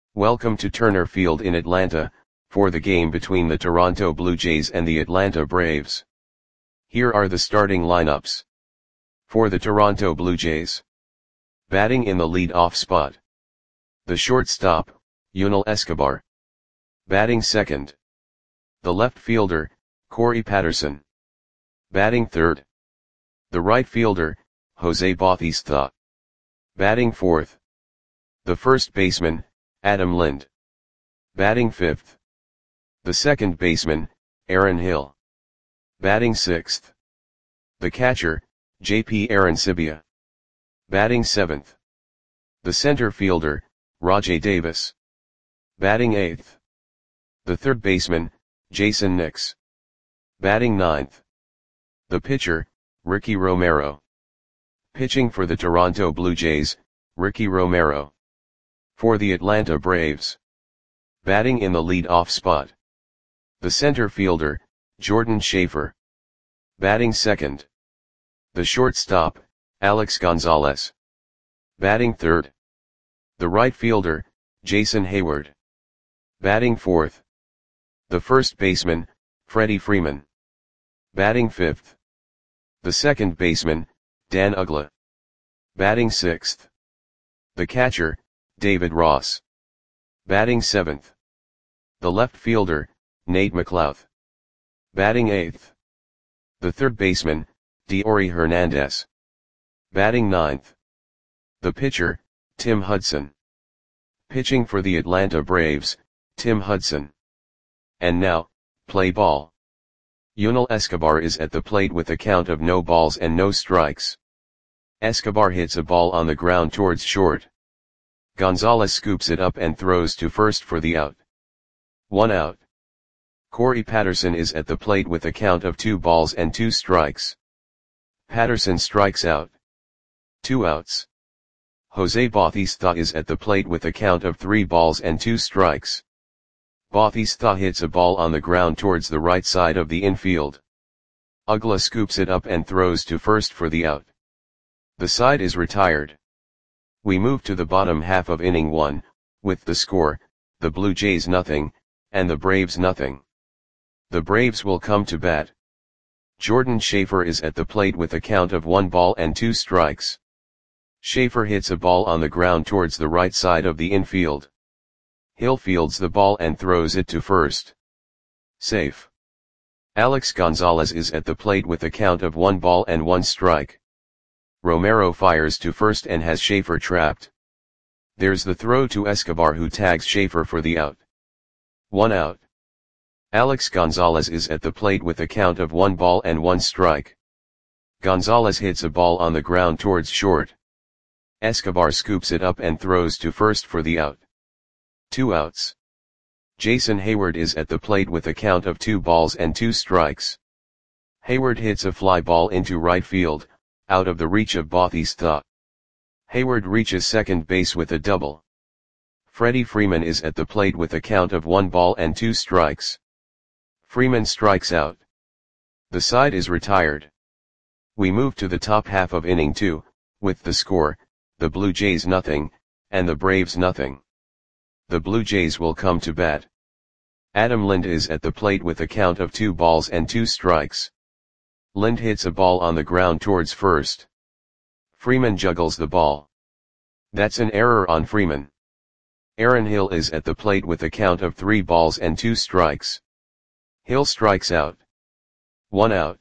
Welcome to Turner Field in Atlanta, for the game between the Toronto Blue Jays and the Atlanta Braves. Here are the starting lineups. For the Toronto Blue Jays. Batting in the lead-off spot. The shortstop, Yunel Escobar. Batting second. The left fielder, Corey Patterson. Batting third. The right fielder, Jose Bautista. Batting fourth. The first baseman, Adam Lind. Batting fifth. The second baseman, Aaron Hill. Batting sixth. The catcher, J.P. Arencibia. Batting seventh. The center fielder, Rajai Davis. Batting eighth. The third baseman, Jason Nix. Batting ninth. The pitcher, Ricky Romero. Pitching for the Toronto Blue Jays, Ricky Romero. For the Atlanta Braves. Batting in the lead-off spot. The center fielder, Jordan Schafer. Batting second. The shortstop, Alex Gonzalez. Batting third. The right fielder, Jason Heyward. Batting fourth. The first baseman, Freddie Freeman. Batting fifth. The second baseman, Dan Uggla. Batting sixth. The catcher, David Ross. Batting seventh. The left fielder, Nate McLouth. Batting eighth. The third baseman, Deory Hernandez. Batting ninth. The pitcher, Tim Hudson. Pitching for the Atlanta Braves, Tim Hudson. And now, play ball. Yunel Escobar is at the plate with a count of no balls and no strikes. Escobar hits a ball on the ground towards short. Gonzalez scoops it up and throws to first for the out. 1 out. Corey Patterson is at the plate with a count of 2 balls and 2 strikes. Patterson strikes out. 2 outs. Jose Bautista is at the plate with a count of 3 balls and 2 strikes. Bautista hits a ball on the ground towards the right side of the infield. Uggla scoops it up and throws to first for the out. The side is retired. We move to the bottom half of inning 1, with the score, the Blue Jays nothing, and the Braves nothing. The Braves will come to bat. Jordan Schafer is at the plate with a count of 1 ball and 2 strikes. Schafer hits a ball on the ground towards the right side of the infield. Hill fields the ball and throws it to first. Safe. Alex Gonzalez is at the plate with a count of 1 ball and 1 strike. Romero fires to first and has Schafer trapped. There's the throw to Escobar, who tags Schafer for the out. 1 out. Alex Gonzalez is at the plate with a count of 1 ball and 1 strike. Gonzalez hits a ball on the ground towards short. Escobar scoops it up and throws to first for the out. 2 outs. Jason Heyward is at the plate with a count of 2 balls and 2 strikes. Heyward hits a fly ball into right field, out of the reach of Bautista. Heyward reaches second base with a double. Freddie Freeman is at the plate with a count of 1 ball and 2 strikes. Freeman strikes out. The side is retired. We move to the top half of inning 2, with the score, the Blue Jays nothing, and the Braves nothing. The Blue Jays will come to bat. Adam Lind is at the plate with a count of 2 balls and 2 strikes. Lind hits a ball on the ground towards first. Freeman juggles the ball. That's an error on Freeman. Aaron Hill is at the plate with a count of 3 balls and 2 strikes. Hill strikes out. 1 out.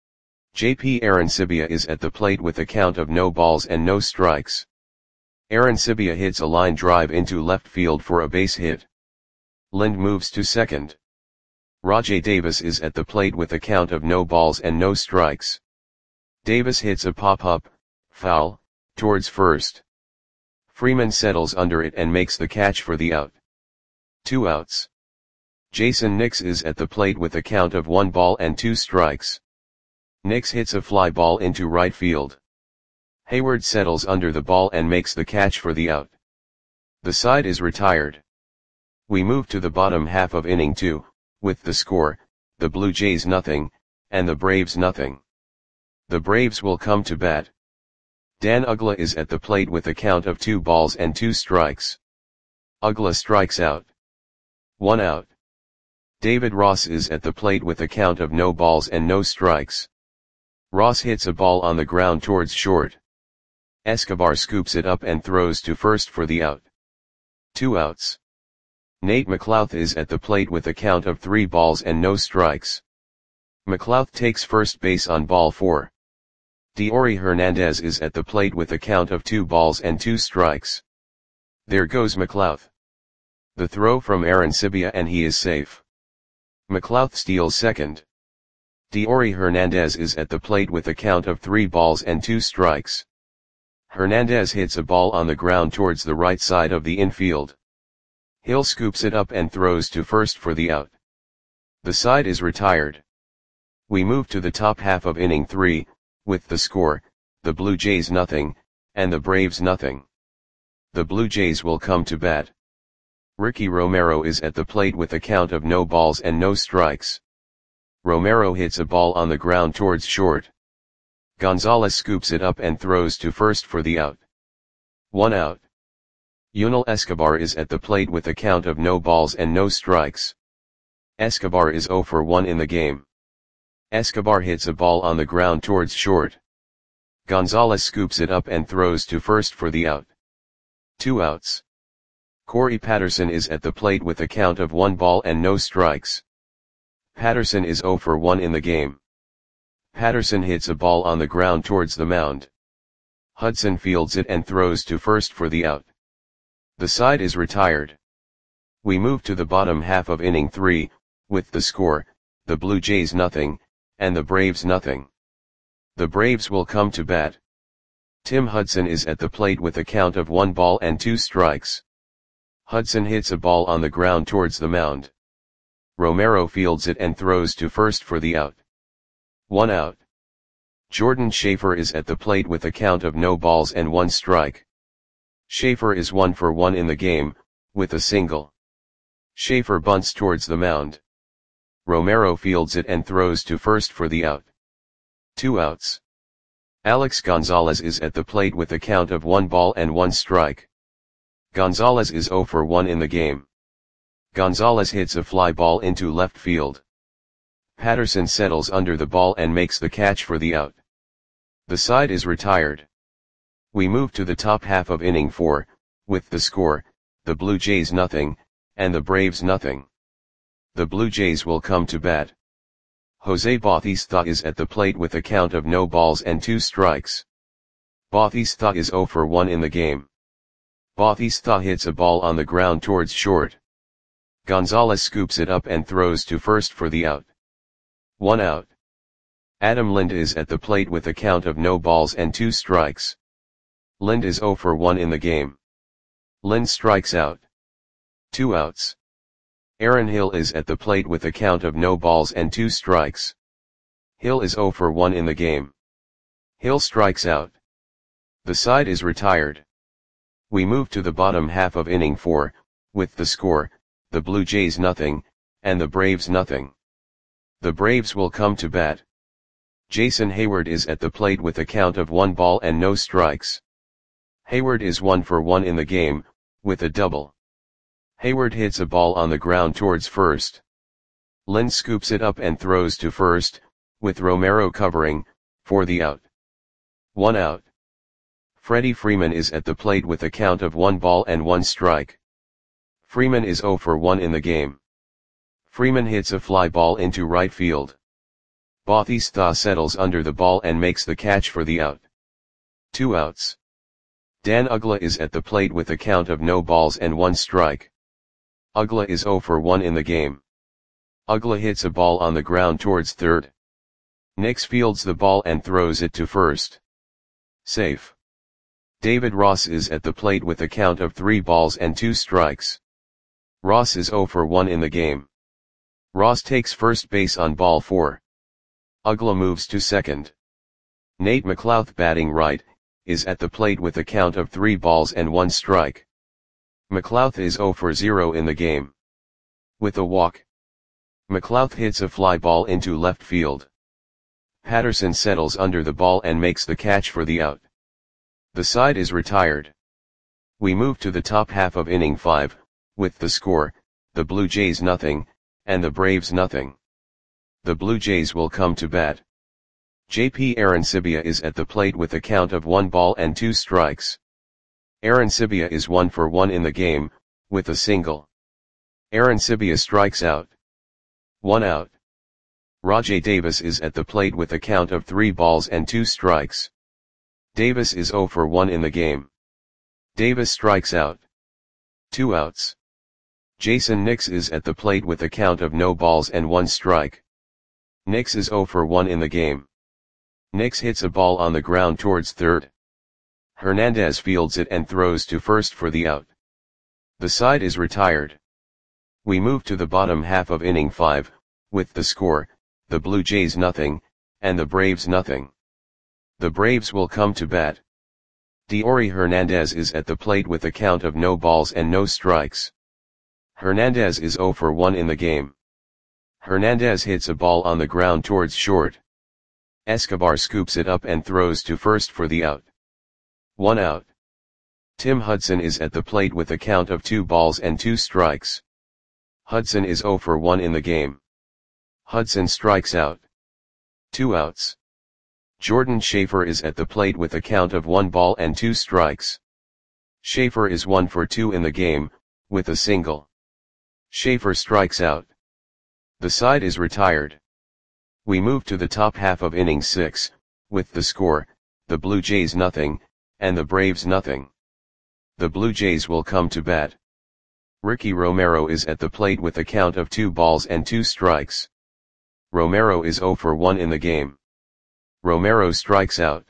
J.P. Arencibia is at the plate with a count of no balls and no strikes. Arencibia hits a line drive into left field for a base hit. Lind moves to second. Rajai Davis is at the plate with a count of no balls and no strikes. Davis hits a pop-up, foul, towards first. Freeman settles under it and makes the catch for the out. 2 outs. Jason Nix is at the plate with a count of 1 ball and 2 strikes. Nix hits a fly ball into right field. Heyward settles under the ball and makes the catch for the out. The side is retired. We move to the bottom half of inning 2, with the score, the Blue Jays nothing, and the Braves nothing. The Braves will come to bat. Dan Uggla is at the plate with a count of 2 balls and 2 strikes. Uggla strikes out. 1 out. David Ross is at the plate with a count of no balls and no strikes. Ross hits a ball on the ground towards short. Escobar scoops it up and throws to first for the out. 2 outs. Nate McLouth is at the plate with a count of 3 balls and no strikes. McLouth takes first base on ball 4. Deory Hernandez is at the plate with a count of 2 balls and 2 strikes. There goes McLouth. The throw from Arancibia and he is safe. McLouth steals second. Deory Hernandez is at the plate with a count of 3 balls and 2 strikes. Hernandez hits a ball on the ground towards the right side of the infield. Hill scoops it up and throws to first for the out. The side is retired. We move to the top half of inning 3, with the score, the Blue Jays nothing, and the Braves nothing. The Blue Jays will come to bat. Ricky Romero is at the plate with a count of no balls and no strikes. Romero hits a ball on the ground towards short. Gonzalez scoops it up and throws to first for the out. 1 out. Yunel Escobar is at the plate with a count of no balls and no strikes. Escobar is 0 for 1 in the game. Escobar hits a ball on the ground towards short. Gonzalez scoops it up and throws to first for the out. 2 outs. Corey Patterson is at the plate with a count of 1 ball and no strikes. Patterson is 0 for 1 in the game. Patterson hits a ball on the ground towards the mound. Hudson fields it and throws to first for the out. The side is retired. We move to the bottom half of inning 3, with the score, the Blue Jays nothing, and the Braves nothing. The Braves will come to bat. Tim Hudson is at the plate with a count of 1 ball and 2 strikes. Hudson hits a ball on the ground towards the mound. Romero fields it and throws to first for the out. 1 out. Jordan Schaefer is at the plate with a count of no balls and 1 strike. Schaefer is 1 for 1 in the game, with a single. Schaefer bunts towards the mound. Romero fields it and throws to first for the out. 2 outs. Alex Gonzalez is at the plate with a count of 1 ball and 1 strike. Gonzalez is 0 for 1 in the game. Gonzalez hits a fly ball into left field. Patterson settles under the ball and makes the catch for the out. The side is retired. We move to the top half of inning 4, with the score, the Blue Jays nothing, and the Braves nothing. The Blue Jays will come to bat. Jose Bautista is at the plate with a count of no balls and 2 strikes. Bautista is 0 for 1 in the game. Bautista hits a ball on the ground towards short. Gonzalez scoops it up and throws to first for the out. 1 out. Adam Lind is at the plate with a count of no balls and 2 strikes. Lind is 0 for 1 in the game. Lind strikes out. 2 outs. Aaron Hill is at the plate with a count of no balls and 2 strikes. Hill is 0 for 1 in the game. Hill strikes out. The side is retired. We move to the bottom half of inning 4, with the score, the Blue Jays nothing, and the Braves nothing. The Braves will come to bat. Jason Hayward is at the plate with a count of 1 ball and no strikes. Hayward is 1 for 1 in the game, with a double. Hayward hits a ball on the ground towards first. Lind scoops it up and throws to first, with Romero covering, for the out. 1 out. Freddie Freeman is at the plate with a count of 1 ball and 1 strike. Freeman is 0 for 1 in the game. Freeman hits a fly ball into right field. Bautista settles under the ball and makes the catch for the out. 2 outs. Dan Uggla is at the plate with a count of no balls and 1 strike. Uggla is 0 for 1 in the game. Uggla hits a ball on the ground towards third. Nix fields the ball and throws it to first. Safe. David Ross is at the plate with a count of 3 balls and 2 strikes. Ross is 0 for 1 in the game. Ross takes first base on ball 4. Uggla moves to second. Nate McLouth, batting right, is at the plate with a count of 3 balls and 1 strike. McLouth is 0 for 0 in the game. With a walk. McLouth hits a fly ball into left field. Patterson settles under the ball and makes the catch for the out. The side is retired. We move to the top half of inning 5, with the score, the Blue Jays nothing, and the Braves nothing. The Blue Jays will come to bat. JP Arancibia is at the plate with a count of 1 ball and 2 strikes. Arancibia is 1 for 1 in the game, with a single. Arancibia strikes out. 1 out. Rajai Davis is at the plate with a count of 3 balls and 2 strikes. Davis is 0 for 1 in the game. Davis strikes out. 2 outs. Jason Nix is at the plate with a count of no balls and 1 strike. Nix is 0 for 1 in the game. Nix hits a ball on the ground towards third. Hernandez fields it and throws to first for the out. The side is retired. We move to the bottom half of inning 5, with the score, the Blue Jays nothing, and the Braves nothing. The Braves will come to bat. Deory Hernandez is at the plate with a count of no balls and no strikes. Hernandez is 0 for 1 in the game. Hernandez hits a ball on the ground towards short. Escobar scoops it up and throws to first for the out. 1 out. Tim Hudson is at the plate with a count of 2 balls and 2 strikes. Hudson is 0 for 1 in the game. Hudson strikes out. 2 outs. Jordan Schaefer is at the plate with a count of 1 ball and 2 strikes. Schaefer is 1 for 2 in the game, with a single. Schaefer strikes out. The side is retired. We move to the top half of inning 6, with the score, the Blue Jays nothing, and the Braves nothing. The Blue Jays will come to bat. Ricky Romero is at the plate with a count of 2 balls and 2 strikes. Romero is 0 for 1 in the game. Romero strikes out.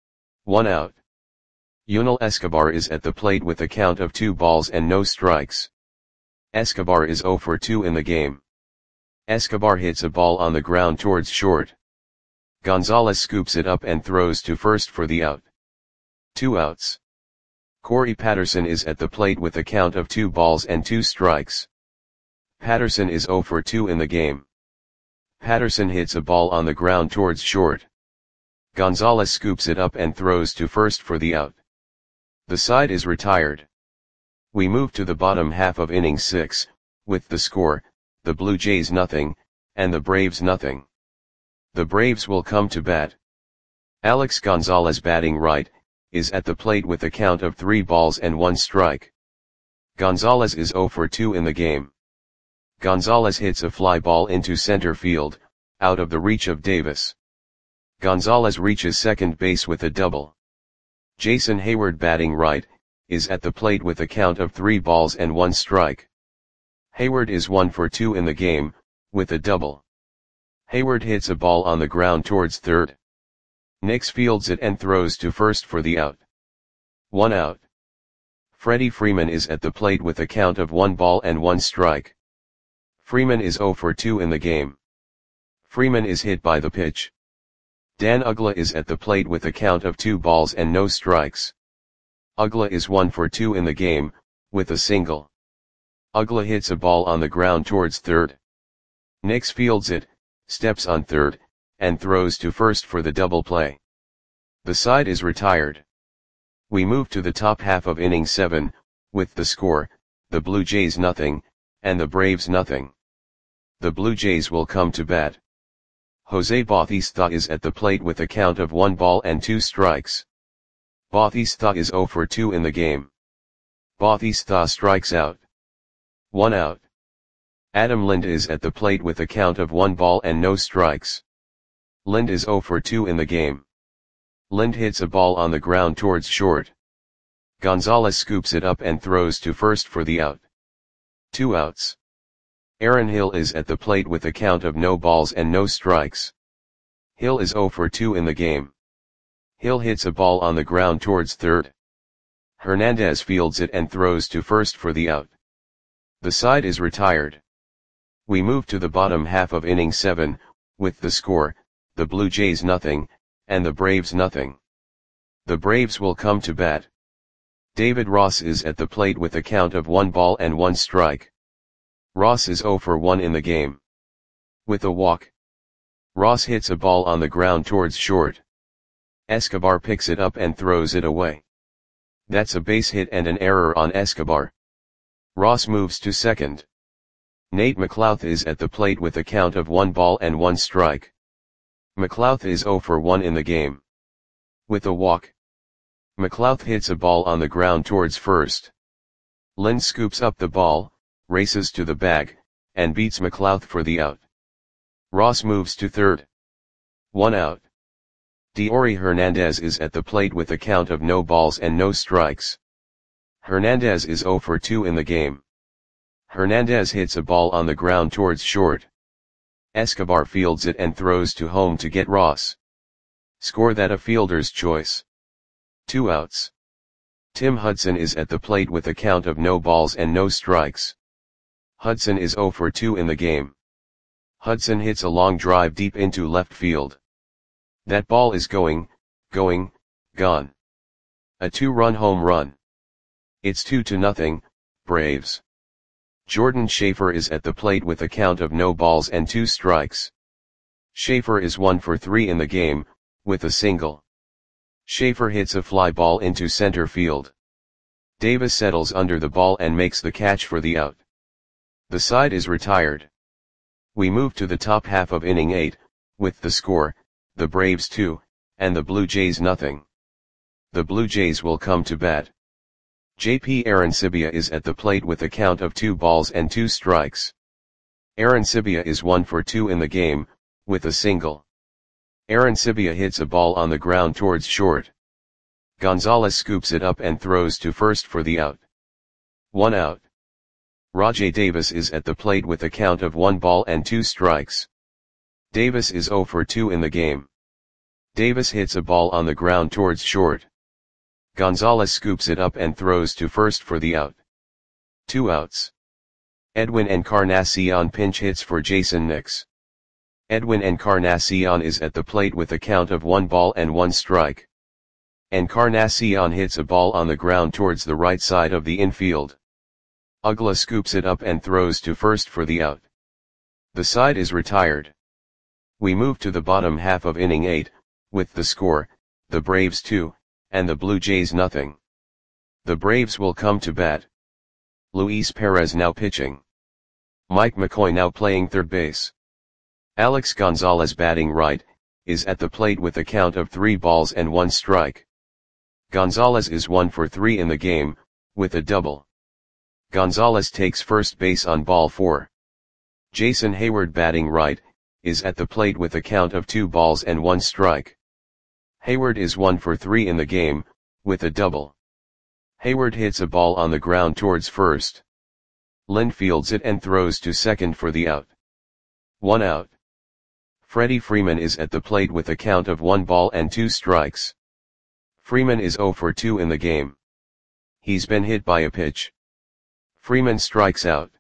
1 out. Yunel Escobar is at the plate with a count of 2 balls and no strikes. Escobar is 0 for 2 in the game. Escobar hits a ball on the ground towards short. Gonzalez scoops it up and throws to first for the out. 2 outs. Corey Patterson is at the plate with a count of 2 balls and 2 strikes. Patterson is 0 for 2 in the game. Patterson hits a ball on the ground towards short. Gonzalez scoops it up and throws to first for the out. The side is retired. We move to the bottom half of inning 6, with the score, the Blue Jays nothing, and the Braves nothing. The Braves will come to bat. Alex Gonzalez batting right, is at the plate with a count of 3 balls and 1 strike. Gonzalez is 0 for 2 in the game. Gonzalez hits a fly ball into center field, out of the reach of Davis. Gonzalez reaches second base with a double. Jason Hayward batting right, is at the plate with a count of 3 balls and 1 strike. Hayward is 1 for 2 in the game, with a double. Hayward hits a ball on the ground towards third. Nix fields it and throws to first for the out. 1 out. Freddie Freeman is at the plate with a count of 1 ball and 1 strike. Freeman is 0 for 2 in the game. Freeman is hit by the pitch. Dan Uggla is at the plate with a count of 2 balls and no strikes. Uggla is 1 for 2 in the game, with a single. Uggla hits a ball on the ground towards third. Nix fields it, steps on third, and throws to first for the double play. The side is retired. We move to the top half of inning 7, with the score, the Blue Jays nothing, and the Braves nothing. The Blue Jays will come to bat. Jose Bautista is at the plate with a count of 1 ball and 2 strikes. Bautista is 0 for 2 in the game. Bautista strikes out. 1 out. Adam Lind is at the plate with a count of 1 ball and no strikes. Lind is 0 for 2 in the game. Lind hits a ball on the ground towards short. Gonzalez scoops it up and throws to first for the out. 2 outs. Aaron Hill is at the plate with a count of no balls and no strikes. Hill is 0 for 2 in the game. Hill hits a ball on the ground towards third. Hernandez fields it and throws to first for the out. The side is retired. We move to the bottom half of inning 7, with the score, the Blue Jays nothing, and the Braves nothing. The Braves will come to bat. David Ross is at the plate with a count of 1 ball and 1 strike. Ross is 0 for 1 in the game. With a walk. Ross hits a ball on the ground towards short. Escobar picks it up and throws it away. That's a base hit and an error on Escobar. Ross moves to second. Nate McLouth is at the plate with a count of 1 ball and 1 strike. McLouth is 0 for 1 in the game. With a walk, McLouth hits a ball on the ground towards first. Lind scoops up the ball, races to the bag, and beats McLouth for the out. Ross moves to third. 1 out. Deory Hernandez is at the plate with a count of no balls and no strikes. Hernandez is 0 for 2 in the game. Hernandez hits a ball on the ground towards short. Escobar fields it and throws to home to get Ross. Score that a fielder's choice. 2 outs. Tim Hudson is at the plate with a count of no balls and no strikes. Hudson is 0 for 2 in the game. Hudson hits a long drive deep into left field. That ball is gone. A 2-run home run. It's 2-0, Braves. Jordan Schaefer is at the plate with a count of no balls and 2 strikes. Schaefer is 1 for 3 in the game, with a single. Schaefer hits a fly ball into center field. Davis settles under the ball and makes the catch for the out. The side is retired. We move to the top half of inning 8, with the score, the Braves 2, and the Blue Jays 0. The Blue Jays will come to bat. JP Arancibia is at the plate with a count of 2 balls and 2 strikes. Arancibia is 1 for 2 in the game, with a single. Arancibia hits a ball on the ground towards short. Gonzalez scoops it up and throws to first for the out. 1 out. Rajai Davis is at the plate with a count of 1 ball and 2 strikes. Davis is 0 for 2 in the game. Davis hits a ball on the ground towards short. Gonzalez scoops it up and throws to first for the out. 2 outs. Edwin Encarnacion pinch hits for Jason Nix. Edwin Encarnacion is at the plate with a count of 1 ball and 1 strike. Encarnacion hits a ball on the ground towards the right side of the infield. Uggla scoops it up and throws to first for the out. The side is retired. We move to the bottom half of inning 8, with the score, the Braves 2, and the Blue Jays 0. The Braves will come to bat. Luis Perez now pitching. Mike McCoy now playing third base. Alex Gonzalez batting right, is at the plate with a count of 3 balls and 1 strike. Gonzalez is 1 for 3 in the game, with a double. Gonzalez takes first base on ball 4. Jason Hayward batting right, is at the plate with a count of 2 balls and 1 strike. Hayward is 1 for 3 in the game, with a double. Hayward hits a ball on the ground towards first. Lind fields it and throws to second for the out. 1 out. Freddie Freeman is at the plate with a count of 1 ball and 2 strikes. Freeman is 0 for 2 in the game. He's been hit by a pitch. Freeman strikes out.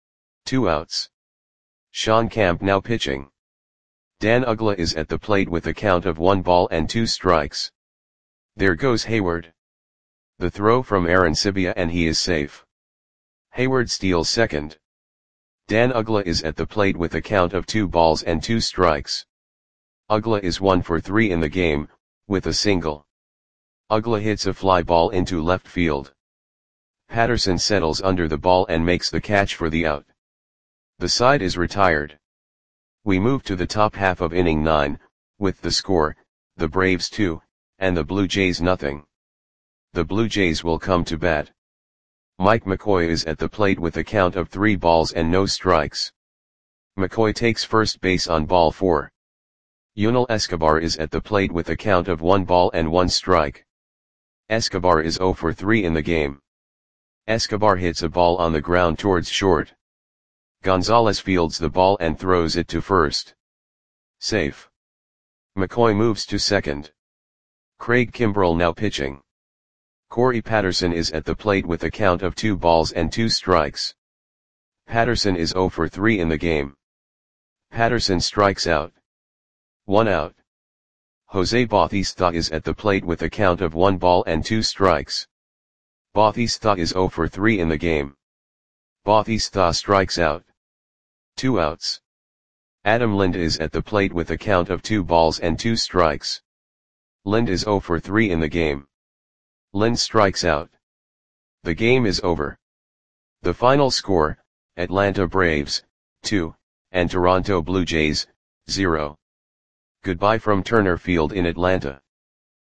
2 outs. Sean Camp now pitching. Dan Uggla is at the plate with a count of 1 ball and 2 strikes. There goes Hayward. The throw from Arancibia and he is safe. Hayward steals second. Dan Uggla is at the plate with a count of 2 balls and 2 strikes. Uggla is 1 for 3 in the game, with a single. Uggla hits a fly ball into left field. Patterson settles under the ball and makes the catch for the out. The side is retired. We move to the top half of inning 9, with the score, the Braves 2, and the Blue Jays 0. The Blue Jays will come to bat. Mike McCoy is at the plate with a count of 3 balls and no strikes. McCoy takes first base on ball 4. Yunel Escobar is at the plate with a count of 1 ball and 1 strike. Escobar is 0 for 3 in the game. Escobar hits a ball on the ground towards short. Gonzalez fields the ball and throws it to first. Safe. McCoy moves to second. Craig Kimbrell now pitching. Corey Patterson is at the plate with a count of 2 balls and 2 strikes. Patterson is 0 for 3 in the game. Patterson strikes out. 1 out. Jose Bautista is at the plate with a count of 1 ball and 2 strikes. Bautista is 0 for 3 in the game. Bautista strikes out. 2 outs. Adam Lind is at the plate with a count of 2 balls and 2 strikes. Lind is 0 for 3 in the game. Lind strikes out. The game is over. The final score, Atlanta Braves, 2, and Toronto Blue Jays, 0. Goodbye from Turner Field in Atlanta.